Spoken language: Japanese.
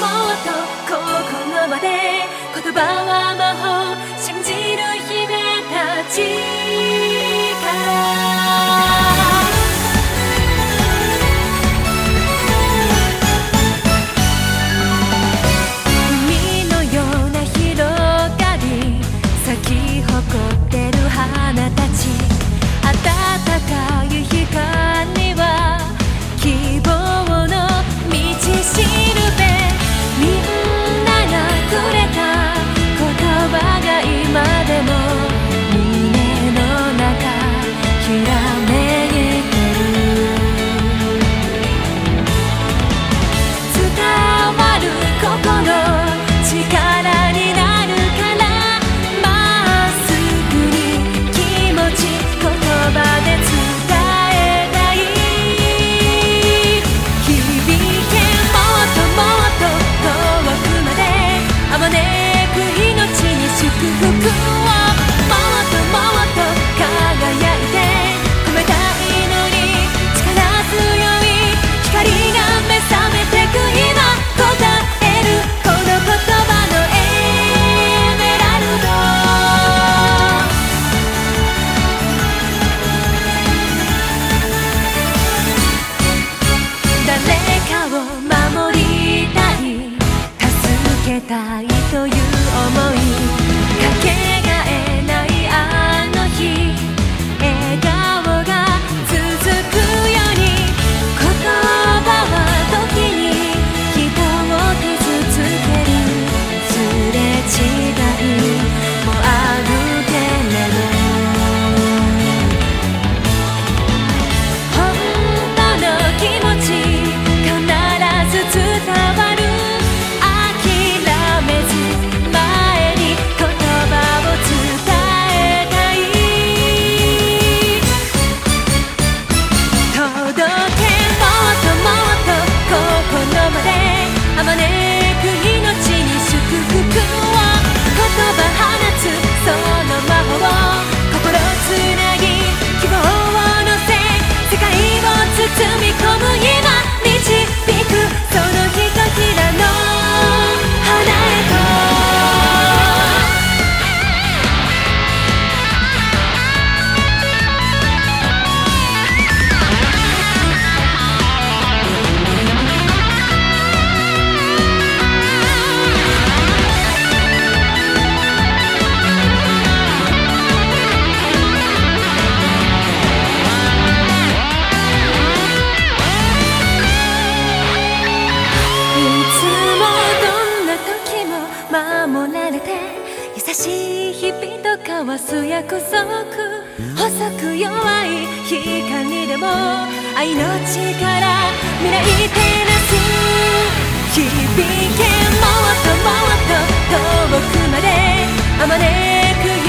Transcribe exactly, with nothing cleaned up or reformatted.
っとここまで言葉は魔法信じる姫たちから海のような広がり咲き誇ってる花たち暖かい光は希望の道しるべみんながくれた言葉が今でも胸の中ひらめいてる伝わる心力になるからまっすぐに気持ち言葉で伝えたい響けもっともっと遠くまであまねく命に祝福をもっともっと輝いて込めたいのに力強い光が目覚めてく今答えるこの言葉のエメラルド誰かを守りたい助けたいという想いかけがえないあの日笑顔が続くように言葉は時に人を傷つけるすれ違いもあるけれど本当の気持ち必ず伝わる諦めず前に言葉を伝えたい届けもっともっと心まであまねく命に祝福を言葉放つその魔法心つなぎ希望を乗せ世界を包み込む今導くそのひとひらの花へと守られて優しい日々と交わす約束細く弱い光でも愛の力未来照らす響けもっともっと遠くまであまねく